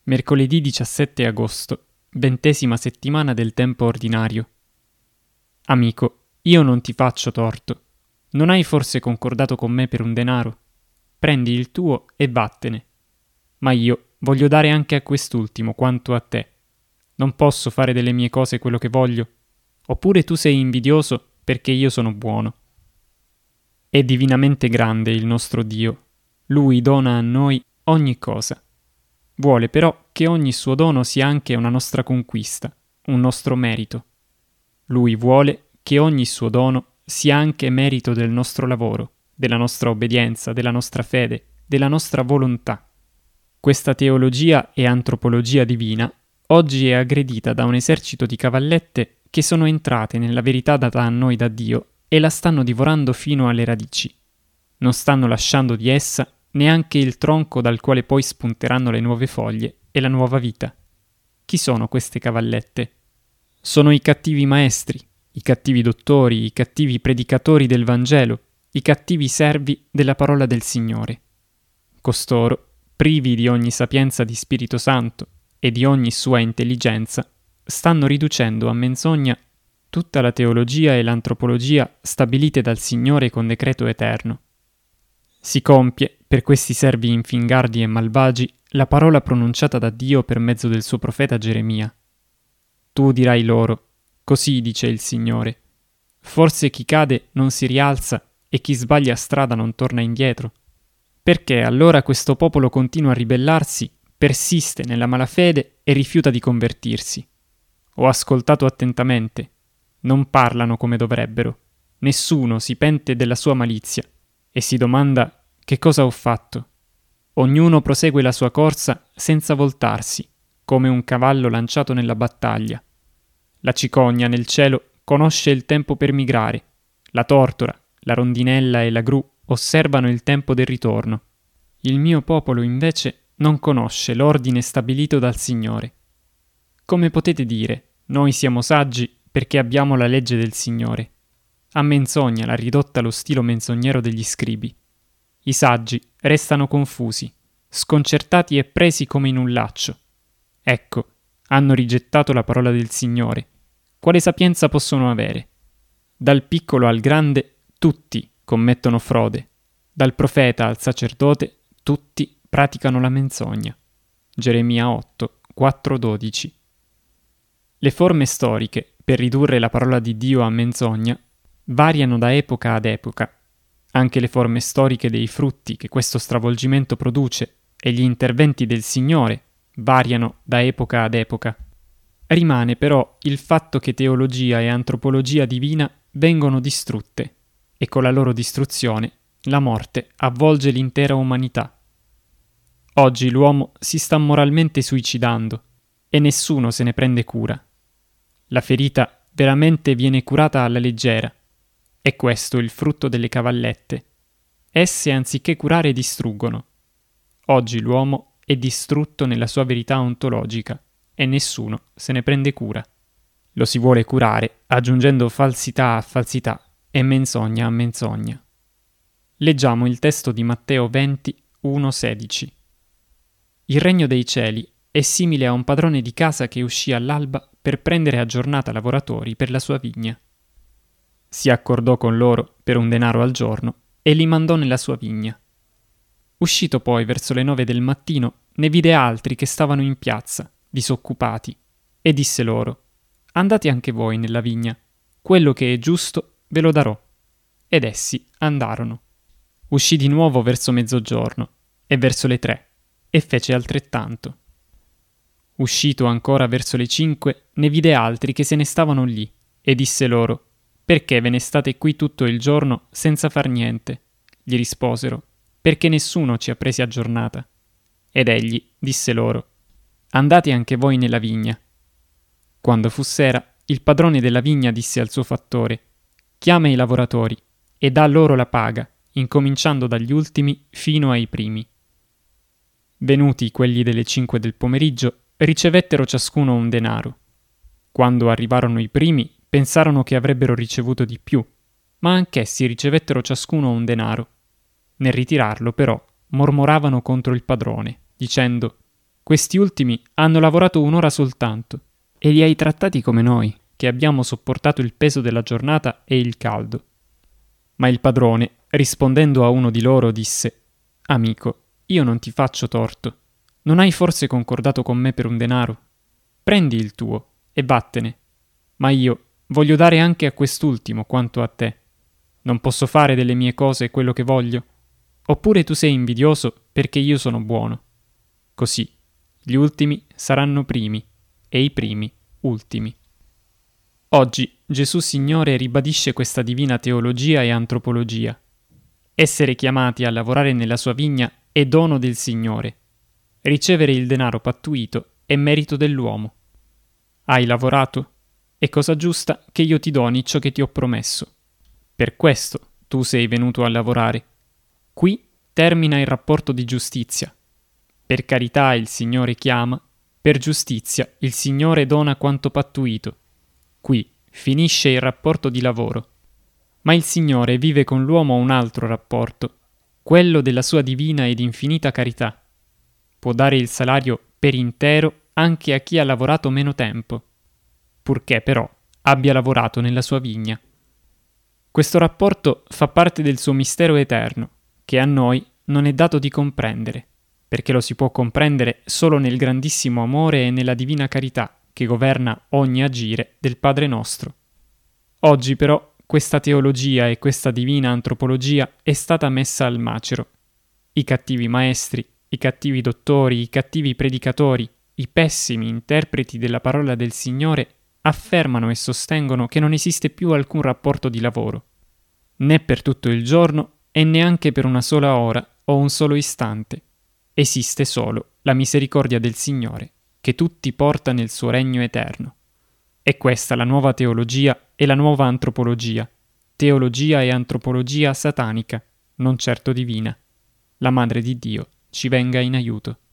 Mercoledì 17 agosto, 20ª settimana del tempo ordinario. Amico, io non ti faccio torto. Non hai forse concordato con me per un denaro? Prendi il tuo e vattene. Ma io voglio dare anche a quest'ultimo quanto a te. Non posso fare delle mie cose quello che voglio? Oppure tu sei invidioso perché io sono buono? È divinamente grande il nostro Dio. Lui dona a noi ogni cosa. Vuole però che ogni suo dono sia anche una nostra conquista, un nostro merito. Lui vuole che ogni suo dono sia anche merito del nostro lavoro, della nostra obbedienza, della nostra fede, della nostra volontà. Questa teologia e antropologia divina oggi è aggredita da un esercito di cavallette che sono entrate nella verità data a noi da Dio e la stanno divorando fino alle radici. Non stanno lasciando di essa neanche il tronco dal quale poi spunteranno le nuove foglie e la nuova vita. Chi sono queste cavallette? Sono i cattivi maestri, i cattivi dottori, i cattivi predicatori del Vangelo, i cattivi servi della parola del Signore. Costoro, privi di ogni sapienza di Spirito Santo e di ogni sua intelligenza, stanno riducendo a menzogna tutta la teologia e l'antropologia stabilite dal Signore con decreto eterno. Si compie, per questi servi infingardi e malvagi, la parola pronunciata da Dio per mezzo del suo profeta Geremia. Tu dirai loro, così dice il Signore, forse chi cade non si rialza e chi sbaglia strada non torna indietro? Perché allora questo popolo continua a ribellarsi, persiste nella malafede e rifiuta di convertirsi? Ho ascoltato attentamente. Non parlano come dovrebbero. Nessuno si pente della sua malizia e si domanda che cosa ho fatto. Ognuno prosegue la sua corsa senza voltarsi, come un cavallo lanciato nella battaglia. La cicogna nel cielo conosce il tempo per migrare. La tortora, la rondinella e la gru osservano il tempo del ritorno. Il mio popolo invece non conosce l'ordine stabilito dal Signore. Come potete dire, noi siamo saggi perché abbiamo la legge del Signore? A menzogna l'ha ridotta lo stilo menzognero degli scribi. I saggi restano confusi, sconcertati e presi come in un laccio. Ecco, hanno rigettato la parola del Signore. Quale sapienza possono avere? Dal piccolo al grande, tutti commettono frode. Dal profeta al sacerdote, tutti praticano la menzogna. Geremia 8, 4-12. Le forme storiche, per ridurre la parola di Dio a menzogna, variano da epoca ad epoca. Anche le forme storiche dei frutti che questo stravolgimento produce e gli interventi del Signore variano da epoca ad epoca. Rimane però il fatto che teologia e antropologia divina vengono distrutte e con la loro distruzione la morte avvolge l'intera umanità. Oggi l'uomo si sta moralmente suicidando e nessuno se ne prende cura. La ferita veramente viene curata alla leggera. È questo il frutto delle cavallette. Esse anziché curare distruggono. Oggi l'uomo è distrutto nella sua verità ontologica e nessuno se ne prende cura. Lo si vuole curare aggiungendo falsità a falsità e menzogna a menzogna. Leggiamo il testo di Matteo 20, 1-16. Il regno dei cieli è simile a un padrone di casa che uscì all'alba per prendere a giornata lavoratori per la sua vigna. Si accordò con loro per un denaro al giorno e li mandò nella sua vigna. Uscito poi verso le 9 del mattino, ne vide altri che stavano in piazza, disoccupati, e disse loro: andate anche voi nella vigna, quello che è giusto ve lo darò. Ed essi andarono. Uscì di nuovo verso mezzogiorno e verso le 3, e fece altrettanto. Uscito ancora verso le 5, ne vide altri che se ne stavano lì, e disse loro: perché ve ne state qui tutto il giorno senza far niente? Gli risposero: perché nessuno ci ha presi a giornata. Ed egli disse loro: andate anche voi nella vigna. Quando fu sera, il padrone della vigna disse al suo fattore: chiama i lavoratori e dà loro la paga, incominciando dagli ultimi fino ai primi. Venuti quelli delle 5 del pomeriggio, ricevettero ciascuno un denaro. Quando arrivarono i primi, pensarono che avrebbero ricevuto di più, ma anch'essi ricevettero ciascuno un denaro. Nel ritirarlo, però, mormoravano contro il padrone, dicendo: Questi ultimi hanno lavorato un'ora soltanto e li hai trattati come noi, che abbiamo sopportato il peso della giornata e il caldo. Ma il padrone, rispondendo a uno di loro, disse: Amico, io non ti faccio torto. Non hai forse concordato con me per un denaro? Prendi il tuo e vattene. Ma io voglio dare anche a quest'ultimo quanto a te. Non posso fare delle mie cose quello che voglio? Oppure tu sei invidioso perché io sono buono? Così gli ultimi saranno primi e i primi ultimi. Oggi Gesù Signore ribadisce questa divina teologia e antropologia. Essere chiamati a lavorare nella sua vigna è dono del Signore. Ricevere il denaro pattuito è merito dell'uomo. Hai lavorato? È cosa giusta che io ti doni ciò che ti ho promesso. Per questo tu sei venuto a lavorare. Qui termina il rapporto di giustizia. Per carità il Signore chiama, per giustizia il Signore dona quanto pattuito. Qui finisce il rapporto di lavoro. Ma il Signore vive con l'uomo un altro rapporto, quello della sua divina ed infinita carità. Può dare il salario per intero anche a chi ha lavorato meno tempo, purché però abbia lavorato nella sua vigna. Questo rapporto fa parte del suo mistero eterno, che a noi non è dato di comprendere, perché lo si può comprendere solo nel grandissimo amore e nella divina carità che governa ogni agire del Padre nostro. Oggi però questa teologia e questa divina antropologia è stata messa al macero. I cattivi maestri, i cattivi dottori, i cattivi predicatori, i pessimi interpreti della parola del Signore affermano e sostengono che non esiste più alcun rapporto di lavoro, né per tutto il giorno e neanche per una sola ora o un solo istante. Esiste solo la misericordia del Signore, che tutti porta nel suo regno eterno. È questa la nuova teologia e la nuova antropologia, teologia e antropologia satanica, non certo divina. La Madre di Dio ci venga in aiuto.